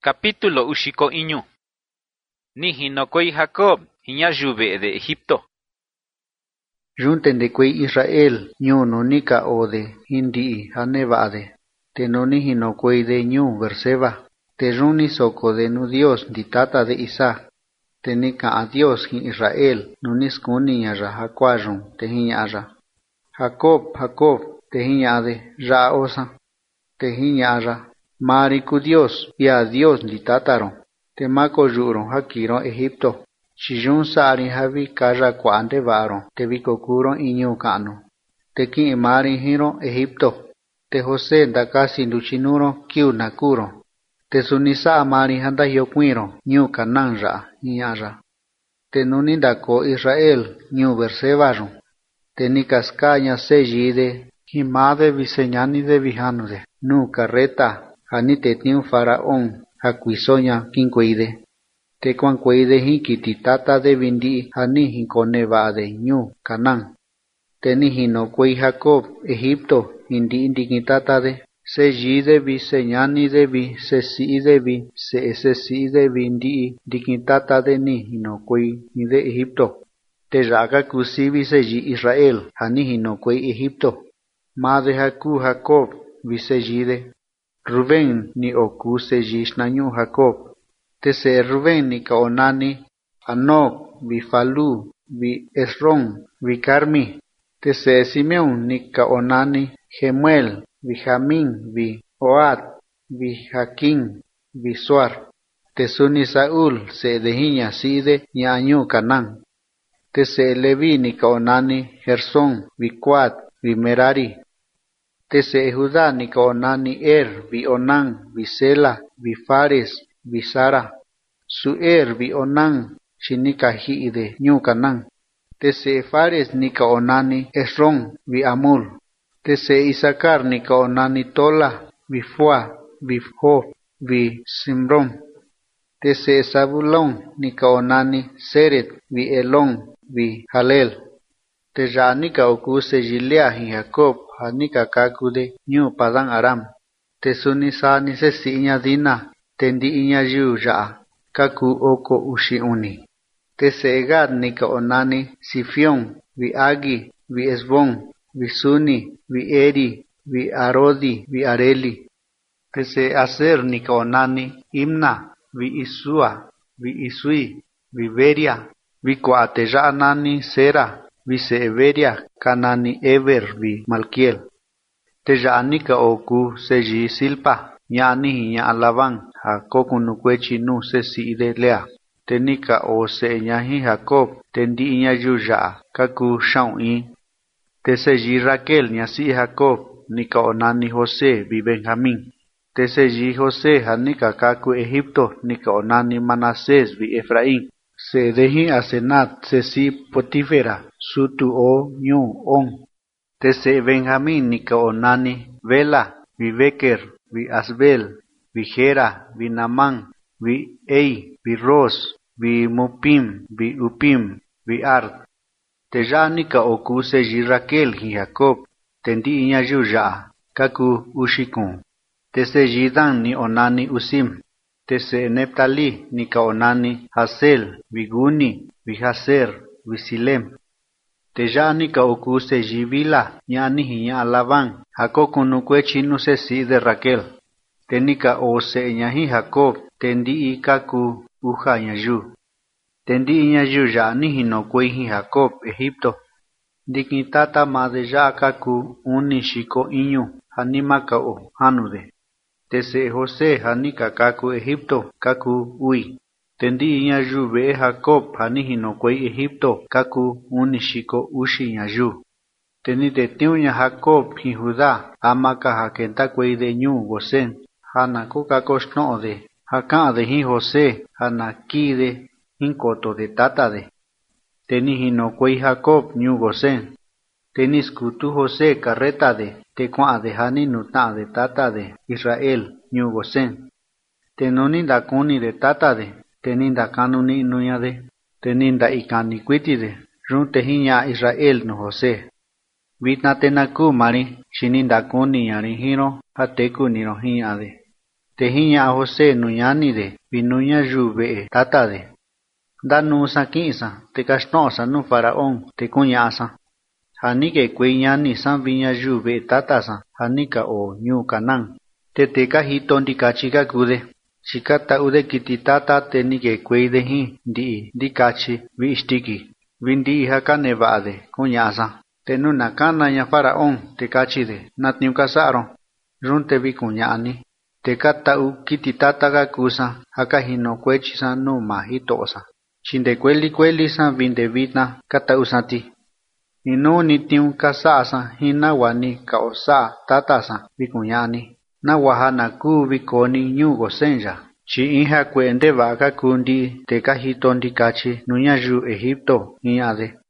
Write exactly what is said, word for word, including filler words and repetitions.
Capítulo ushiko iñu. Ni hinokoi Jacob hiñayuve de Egipto. Junten de kwe Israel ñu no nika ode hindi hanevade. Te no ni hinokwe de ñu verseba. Te runi soko de nu Dios di tata de Isaac. Te nika a Dios hin Israel no niskuni yara hakwajun te hinyara. Jacob, Jacob, te hinyade ra osa. Te hinyara. Mari ku Dios, ya Dios di tataron. Te mako yuron hakiron Egipto. Shijun sari havi kara kwande varon. Te vikokuron iñu kano. Te ki mari hiro Egipto. Te José ndakasi nduchinuro kiu nakuro. Te sunisa mari handa yokwiro ñu kanan ra hinyara. Te nuni ndako Israel ñu versevaron. Te nikaskaña seyide himade viseñani de vijanude. Nu carreta. Hani te tiu faraón hakuisoña kinkuide. Te kwankuide hikiti tata de vindi hani hinkonevade ñu Canaán. Te ni hinokui Jacob Egipto hindi indiki tata de se yide vi señani de vi se si de vi se ese si de vindi diki tata de ni hinokui ni de Egipto. Te raga kusivi se yi Israel hani hinokui Egipto. Madre haku Jacob vi se yide. Rubén ni oku se yishnañu Jacob. Te se Rubén ni kaonani Anok vi Falu vi Esron vi Carmi. Te se Simeón ni kaonani Gemuel vi Jamín vi Oad vi Jaquín vi Suar. Te suni Saúl se dehiña side ñañu Canaán. Te se Leví ni kaonani Gersón vi Cuad vi Merari. Te se Judá ni kaonani Er vi Onán vi Sela vi Fares vi Sara. Su Er vi Onán shinika hiide ñu Canaán. Te se Fares ni kaonani Esron vi Amul. Te se Isaacar ni kaonani Tola vi Fua vi Job vi Simrón. Te se Zabulón ni kaonani Seret vi Elón vi Jalel. Te ya ni kaoku se Gilea hi Jacob hanika kakude ñu Padan Aram. Te sunisa ni se siña dina tendi iña yu ya kaku oko ushi uni. Te se Gad ni kaonani Sifión vi Agi vi Esbón vi Suni vi Eri vi Arodi vi Areli. Te se Aser ni kaonani Imna vi Isua vi Isui vi Beria vi Coate ya nani Sera vi se Beria kanani Eber vi Malkiel. Te ya nika oku se yi Silpa ñani hiña Alabán Jacob nukwechi nu se si de Lea. Te nika o se ñahi Jacob tendi iña yuya kaku shaui. Te se yi Raquel ñasi Jacob nika onani José vi Benjamín. Te se yi José hanika kaku Egipto nika onani Manasés vi Efraín. Se dehi Asenat se si Potifera sutu o ñu on. Te se Benjamín nika onani Bela vi Beker vi Asbel vi Gera vi Namán vi Ei vi Ros vi Mupim vi Upim vi Ard. Te ya nika oku se yi Raquel hi Jacob tendi iña yuya kaku ushikun. Te se yi Dan ni onani Usim. Te se Neptali nika onani Hasel vi Guni vi Haser vi Silem. Te ya nika oku se yi Bila ñani hiña Alabán Jacob nukwechi nu se si de Raquel. Te nika o se ñahi Jacob tendi i kaku uja ñayu. Tendi iña yuya ni hinokwe hi Jacob Egipto. Diki tata made ya kaku uni shiko iñu hanimaka o hanude. Te se José hanika kaku Egipto kaku ui. Tendi iña yu ve Jacob hani hinokwe Egipto kaku uni shiko ushi ñayu. Teni te tiuña Jacob hi Judá amaka hakenta kwe de ñu Gosén. Hana kuka koshno de hakan de hi José hana ki de hinkoto de tata de. Teni hinokwe Jacob ñu Gosén. Teni skutu José carreta de te kwa de hani nuta de tata de Israel ñu Gosén. Tenoni dakuni de tata de teni dakanuni nuya de teni da ikani kwiti de run te hiña Israel no José. Vitna tenaku mari shini dakuni yari hiro hateku niro hiña de. te jiña'a José nu ñani de vi nu ñayu ve'e tata de. Nda nu sa ki'sa te kaxtno'sa nu faraón te kuña'asa. Jani ke kuey ñani san vi ñayu ve'e tatasa jani ka o ñu Canaán. Te te ka hito ndikachi ka kude. Chikata ude kiti tata te ni ke kuey de hi ndi ndikachi vi ishtiki. Vi ndi haka neva'a de kuña'asa. Te nu nakana ña faraón te kachi de natniu kasa'ron. Run te vi kuña'ani. Te kata u kiti tata ka kusa haka hino kuechisa nu ma hito'sa. Chinde kueli kueli san vinde vitna kata usati. Inu ni tiu kasa'sa hina wani ka osa tatasa vi kuña'ani. Na wahana ku vi koni ñu Gosenya. Chi inha kuende va ka kundi te ka hito ndikachi nu ñayu Egipto niñade.